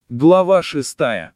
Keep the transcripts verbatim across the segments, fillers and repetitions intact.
Глава шестая.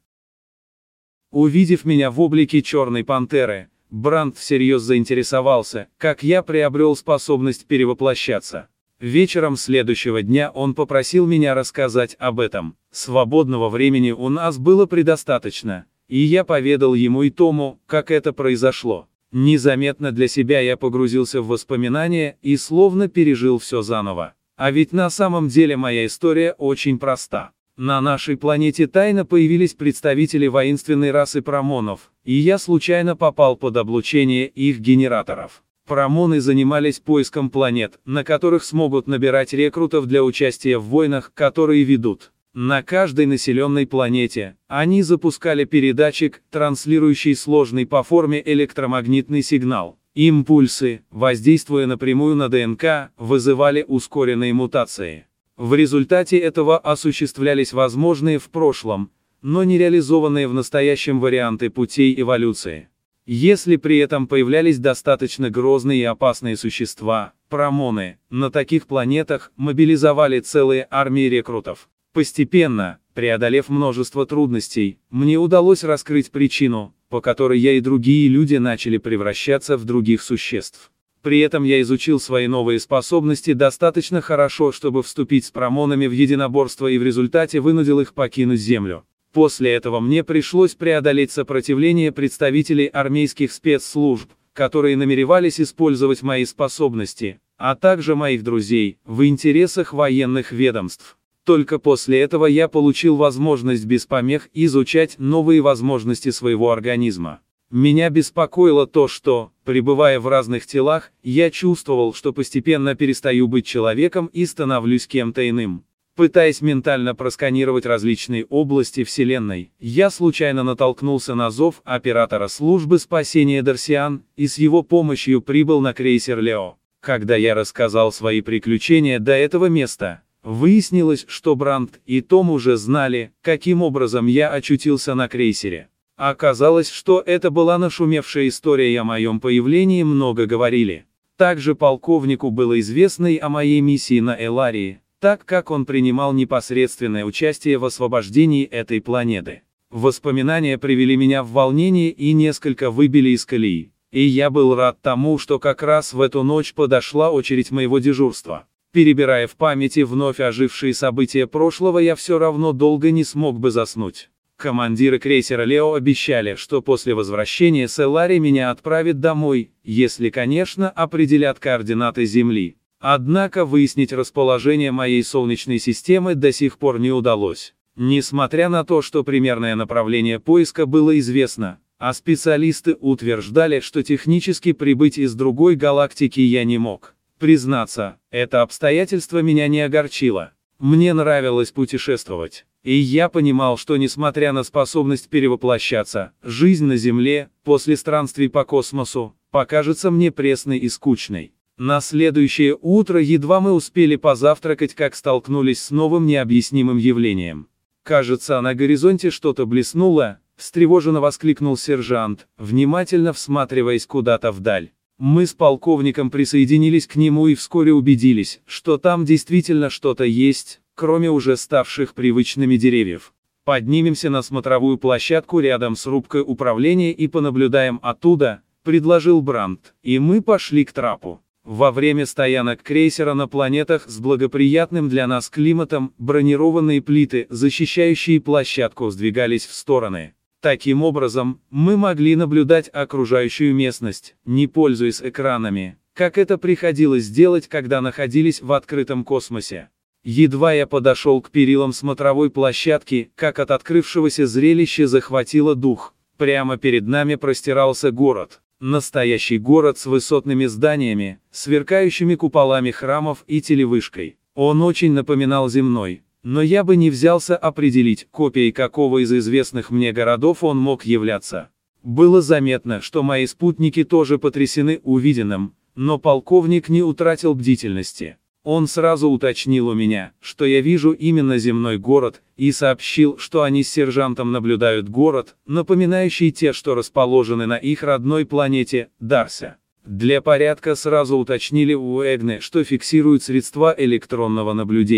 Увидев меня в облике Черной Пантеры, Бранд всерьез заинтересовался, как я приобрел способность перевоплощаться. Вечером следующего дня он попросил меня рассказать об этом. Свободного времени у нас было предостаточно, и я поведал ему и Тому, как это произошло. Незаметно для себя я погрузился в воспоминания и словно пережил все заново. А ведь на самом деле моя история очень проста. На нашей планете тайно появились представители воинственной расы промонов, и я случайно попал под облучение их генераторов. Промоны занимались поиском планет, на которых смогут набирать рекрутов для участия в войнах, которые ведут. На каждой населенной планете они запускали передатчик, транслирующий сложный по форме электромагнитный сигнал. Импульсы, воздействуя напрямую на ДНК, вызывали ускоренные мутации. В результате этого осуществлялись возможные в прошлом, но не реализованные в настоящем варианты путей эволюции. Если при этом появлялись достаточно грозные и опасные существа, промоны, на таких планетах мобилизовали целые армии рекрутов. Постепенно, преодолев множество трудностей, мне удалось раскрыть причину, по которой я и другие люди начали превращаться в других существ. При этом я изучил свои новые способности достаточно хорошо, чтобы вступить с промонами в единоборство, и в результате вынудил их покинуть Землю. После этого мне пришлось преодолеть сопротивление представителей армейских спецслужб, которые намеревались использовать мои способности, а также моих друзей, в интересах военных ведомств. Только после этого я получил возможность без помех изучать новые возможности своего организма. Меня беспокоило то, что, пребывая в разных телах, я чувствовал, что постепенно перестаю быть человеком и становлюсь кем-то иным. Пытаясь ментально просканировать различные области Вселенной, я случайно натолкнулся на зов оператора службы спасения Дарсиан, и с его помощью прибыл на крейсер Лео. Когда я рассказал свои приключения до этого места, выяснилось, что Бранд и Том уже знали, каким образом я очутился на крейсере. Оказалось, что это была нашумевшая история, и о моем появлении много говорили. Также полковнику было известно и о моей миссии на Эларии, так как он принимал непосредственное участие в освобождении этой планеты. Воспоминания привели меня в волнение и несколько выбили из колеи, и я был рад тому, что как раз в эту ночь подошла очередь моего дежурства. Перебирая в памяти вновь ожившие события прошлого, я все равно долго не смог бы заснуть. Командиры крейсера Лео обещали, что после возвращения с Эларии меня отправят домой, если, конечно, определят координаты Земли. Однако выяснить расположение моей Солнечной системы до сих пор не удалось. Несмотря на то, что примерное направление поиска было известно, а специалисты утверждали, что технически прибыть из другой галактики я не мог. Признаться, это обстоятельство меня не огорчило. Мне нравилось путешествовать. И я понимал, что несмотря на способность перевоплощаться, жизнь на Земле, после странствий по космосу, покажется мне пресной и скучной. На следующее утро едва мы успели позавтракать, как столкнулись с новым необъяснимым явлением. «Кажется, на горизонте что-то блеснуло», — встревоженно воскликнул сержант, внимательно всматриваясь куда-то вдаль. Мы с полковником присоединились к нему и вскоре убедились, что там действительно что-то есть, кроме уже ставших привычными деревьев. «Поднимемся на смотровую площадку рядом с рубкой управления и понаблюдаем оттуда», — предложил Бранд, и мы пошли к трапу. Во время стоянок крейсера на планетах с благоприятным для нас климатом, бронированные плиты, защищающие площадку, сдвигались в стороны. Таким образом, мы могли наблюдать окружающую местность, не пользуясь экранами, как это приходилось делать, когда находились в открытом космосе. Едва я подошел к перилам смотровой площадки, как от открывшегося зрелища захватило дух. Прямо перед нами простирался город. Настоящий город с высотными зданиями, сверкающими куполами храмов и телевышкой. Он очень напоминал земной, но я бы не взялся определить, копией какого из известных мне городов он мог являться. Было заметно, что мои спутники тоже потрясены увиденным, но полковник не утратил бдительности. Он сразу уточнил у меня, что я вижу именно земной город, и сообщил, что они с сержантом наблюдают город, напоминающий те, что расположены на их родной планете, Дарсе. Для порядка сразу уточнили у Эгны, что фиксируют средства электронного наблюдения.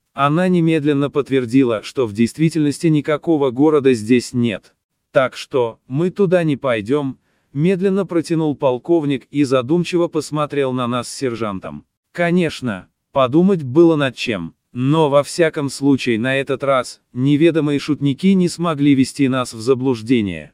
Она немедленно подтвердила, что в действительности никакого города здесь нет. Так что, мы туда не пойдем, медленно протянул полковник и задумчиво посмотрел на нас с сержантом. Конечно, подумать было над чем. Но во всяком случае на этот раз, неведомые шутники не смогли ввести нас в заблуждение.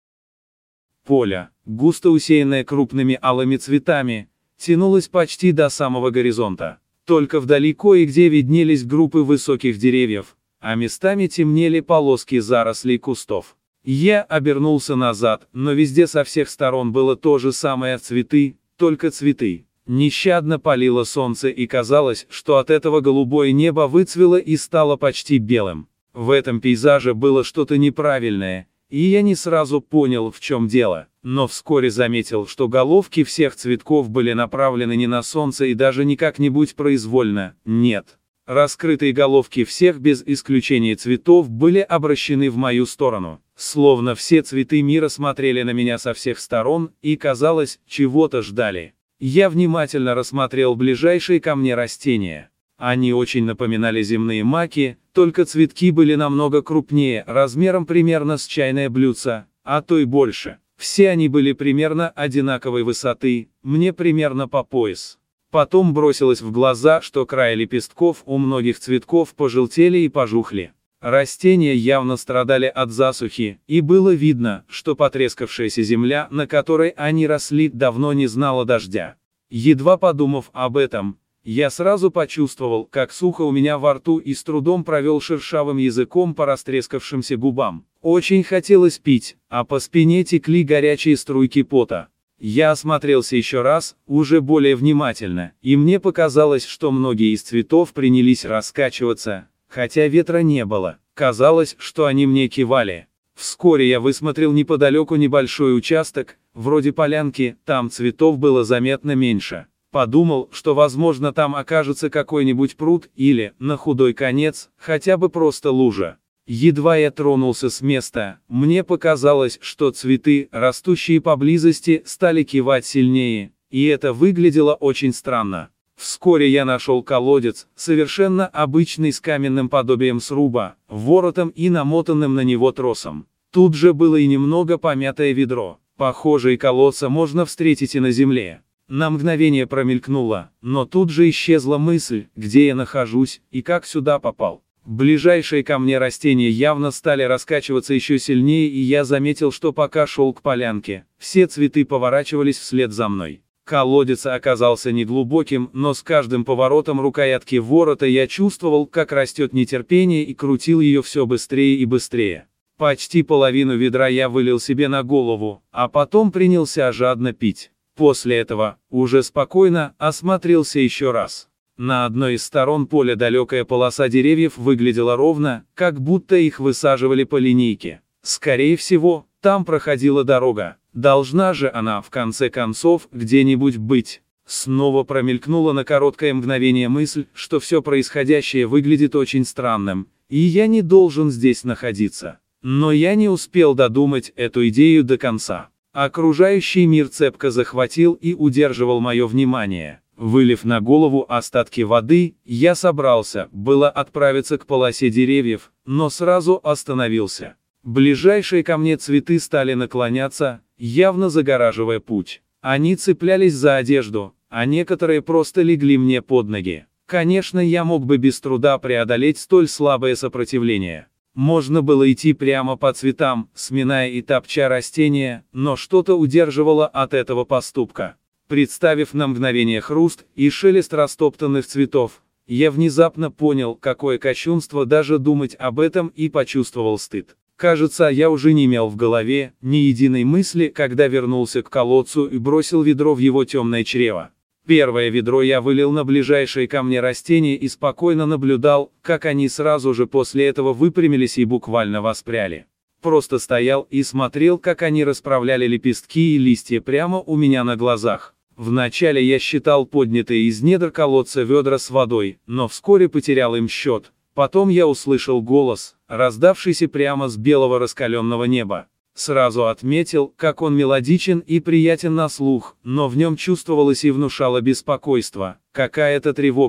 Поле, густо усеянное крупными алыми цветами, тянулось почти до самого горизонта. Только вдали кое-где виднелись группы высоких деревьев, а местами темнели полоски зарослей кустов. Я обернулся назад, но везде со всех сторон было то же самое: цветы, только цветы. Нещадно палило солнце, и казалось, что от этого голубое небо выцвело и стало почти белым. В этом пейзаже было что-то неправильное, и я не сразу понял, в чем дело, но вскоре заметил, что головки всех цветков были направлены не на солнце и даже не как-нибудь произвольно, нет. Раскрытые головки всех без исключения цветов были обращены в мою сторону, словно все цветы мира смотрели на меня со всех сторон и, казалось, чего-то ждали. Я внимательно рассмотрел ближайшие ко мне растения. Они очень напоминали земные маки, только цветки были намного крупнее, размером примерно с чайное блюдце, а то и больше. Все они были примерно одинаковой высоты, мне примерно по пояс. Потом бросилось в глаза, что края лепестков у многих цветков пожелтели и пожухли. Растения явно страдали от засухи, и было видно, что потрескавшаяся земля, на которой они росли, давно не знала дождя. Едва подумав об этом, я сразу почувствовал, как сухо у меня во рту, и с трудом провел шершавым языком по растрескавшимся губам. Очень хотелось пить, а по спине текли горячие струйки пота. Я осмотрелся еще раз, уже более внимательно, и мне показалось, что многие из цветов принялись раскачиваться. Хотя ветра не было, казалось, что они мне кивали. Вскоре я высмотрел неподалеку небольшой участок, вроде полянки, там цветов было заметно меньше. Подумал, что возможно там окажется какой-нибудь пруд или, на худой конец, хотя бы просто лужа. Едва я тронулся с места, мне показалось, что цветы, растущие поблизости, стали кивать сильнее, и это выглядело очень странно. Вскоре я нашел колодец, совершенно обычный, с каменным подобием сруба, воротом и намотанным на него тросом. Тут же было и немного помятое ведро. Похожие колодца можно встретить и на земле. На мгновение промелькнуло, но тут же исчезла мысль, где я нахожусь и как сюда попал. Ближайшие ко мне растения явно стали раскачиваться еще сильнее, и я заметил, что пока шел к полянке, все цветы поворачивались вслед за мной. Колодец оказался неглубоким, но с каждым поворотом рукоятки ворота я чувствовал, как растет нетерпение, и крутил ее все быстрее и быстрее. Почти половину ведра я вылил себе на голову, а потом принялся жадно пить. После этого, уже спокойно, осмотрелся еще раз. На одной из сторон поля далекая полоса деревьев выглядела ровно, как будто их высаживали по линейке. Скорее всего, там проходила дорога. Должна же она, в конце концов, где-нибудь быть. Снова промелькнула на короткое мгновение мысль, что все происходящее выглядит очень странным, и я не должен здесь находиться. Но я не успел додумать эту идею до конца. Окружающий мир цепко захватил и удерживал мое внимание. Вылив на голову остатки воды, я собрался было отправиться к полосе деревьев, но сразу остановился. Ближайшие ко мне цветы стали наклоняться, явно загораживая путь. Они цеплялись за одежду, а некоторые просто легли мне под ноги. Конечно, я мог бы без труда преодолеть столь слабое сопротивление. Можно было идти прямо по цветам, сминая и топча растения, но что-то удерживало от этого поступка. Представив на мгновение хруст и шелест растоптанных цветов, я внезапно понял, какое кощунство даже думать об этом, и почувствовал стыд. Кажется, я уже не имел в голове ни единой мысли, когда вернулся к колодцу и бросил ведро в его темное чрево. Первое ведро я вылил на ближайшие ко мне растения и спокойно наблюдал, как они сразу же после этого выпрямились и буквально воспряли. Просто стоял и смотрел, как они расправляли лепестки и листья прямо у меня на глазах. Вначале я считал поднятые из недр колодца ведра с водой, но вскоре потерял им счет. Потом я услышал голос, раздавшийся прямо с белого раскаленного неба. Сразу отметил, как он мелодичен и приятен на слух, но в нем чувствовалось и внушало беспокойство, какая-то тревога.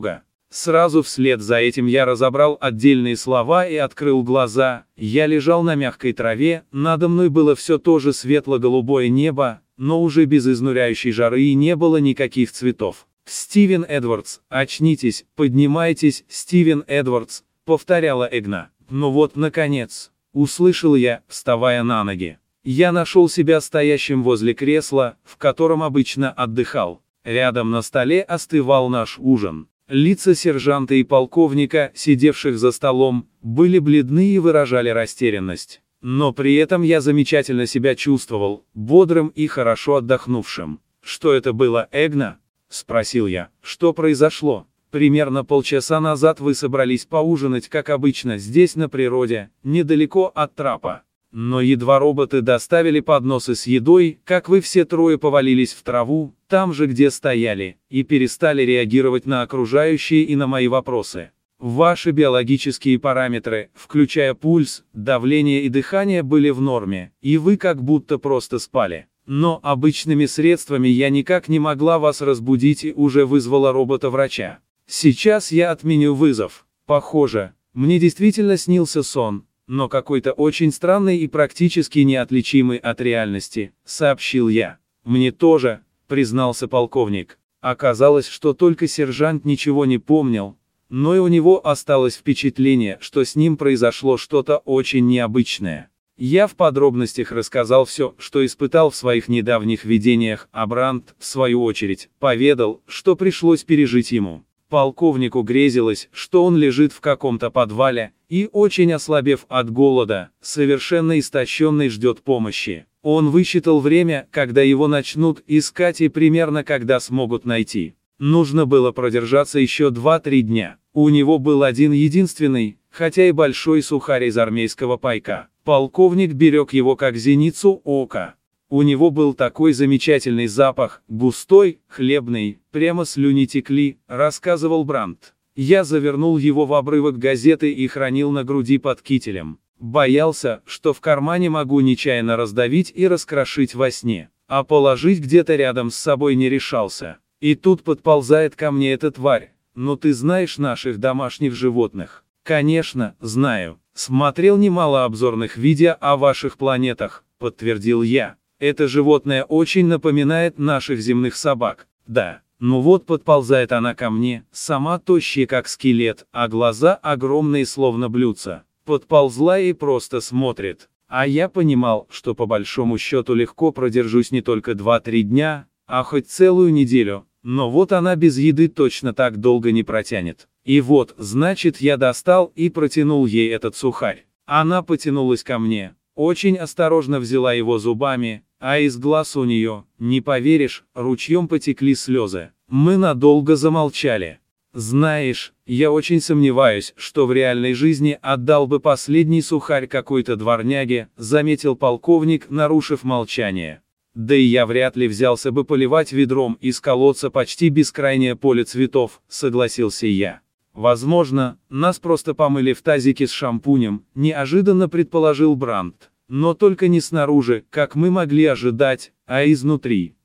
Сразу вслед за этим я разобрал отдельные слова и открыл глаза. Я лежал на мягкой траве, надо мной было все то же светло-голубое небо, но уже без изнуряющей жары и не было никаких цветов. «Стивен Эдвардс, очнитесь, поднимайтесь, Стивен Эдвардс», — повторяла Эгна. «Ну вот, наконец», — услышал я, вставая на ноги. Я нашел себя стоящим возле кресла, в котором обычно отдыхал. Рядом на столе остывал наш ужин. Лица сержанта и полковника, сидевших за столом, были бледны и выражали растерянность. Но при этом я замечательно себя чувствовал, бодрым и хорошо отдохнувшим. «Что это было, Эгна?» — спросил я. «Что произошло? Примерно полчаса назад вы собрались поужинать, как обычно, здесь на природе, недалеко от трапа. Но едва роботы доставили подносы с едой, как вы все трое повалились в траву, там же, где стояли, и перестали реагировать на окружающие и на мои вопросы. Ваши биологические параметры, включая пульс, давление и дыхание, были в норме, и вы как будто просто спали. Но обычными средствами я никак не могла вас разбудить и уже вызвала робота-врача. Сейчас я отменю вызов. Похоже, мне действительно снился сон, но какой-то очень странный и практически неотличимый от реальности», — сообщил я. «Мне тоже», — признался полковник. Оказалось, что только сержант ничего не помнил, но и у него осталось впечатление, что с ним произошло что-то очень необычное. Я в подробностях рассказал все, что испытал в своих недавних видениях, а Брандт, в свою очередь, поведал, что пришлось пережить ему. Полковнику грезилось, что он лежит в каком-то подвале, и, очень ослабев от голода, совершенно истощенный, ждет помощи. Он высчитал время, когда его начнут искать, и примерно когда смогут найти. Нужно было продержаться еще два-три дня. У него был один единственный, хотя и большой сухарь из армейского пайка. Полковник берег его как зеницу ока. У него был такой замечательный запах, густой, хлебный, прямо слюни текли, рассказывал Брандт. Я завернул его в обрывок газеты и хранил на груди под кителем. Боялся, что в кармане могу нечаянно раздавить и раскрошить во сне, а положить где-то рядом с собой не решался. И тут подползает ко мне эта тварь. «Ну ты знаешь наших домашних животных?» «Конечно, знаю. Смотрел немало обзорных видео о ваших планетах», — подтвердил я. «Это животное очень напоминает наших земных собак». «Да. Ну вот подползает она ко мне, сама тощая как скелет, а глаза огромные словно блюдца. Подползла и просто смотрит. А я понимал, что по большому счету легко продержусь не только два-три дня, а хоть целую неделю. Но вот она без еды точно так долго не протянет. И вот, значит, я достал и протянул ей этот сухарь. Она потянулась ко мне, очень осторожно взяла его зубами, а из глаз у нее, не поверишь, ручьем потекли слезы. Мы надолго замолчали. «Знаешь, я очень сомневаюсь, что в реальной жизни отдал бы последний сухарь какой-то дворняге», — заметил полковник, нарушив молчание. «Да и я вряд ли взялся бы поливать ведром из колодца почти бескрайнее поле цветов», — согласился я. «Возможно, нас просто помыли в тазике с шампунем», — неожиданно предположил Брандт. «Но только не снаружи, как мы могли ожидать, а изнутри.